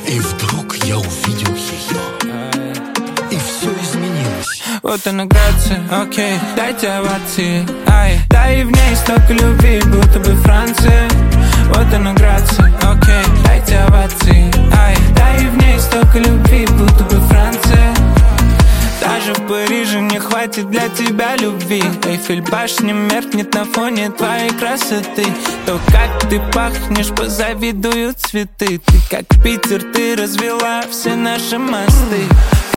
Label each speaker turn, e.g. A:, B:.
A: И вдруг я увидел ее, и все изменилось.
B: Вот она грация, окей, дайте овации, ай. Да и в ней столько любви, будто бы Франция. Вот она грация, окей, дайте овации, ай. Да и в ней столько любви, будто бы Франция. Даже в Париже не хватит для тебя любви. Эйфель башня меркнет на фоне твоей красоты. То, как ты пахнешь, позавидуют цветы. Ты как Питер, ты развела все наши мосты.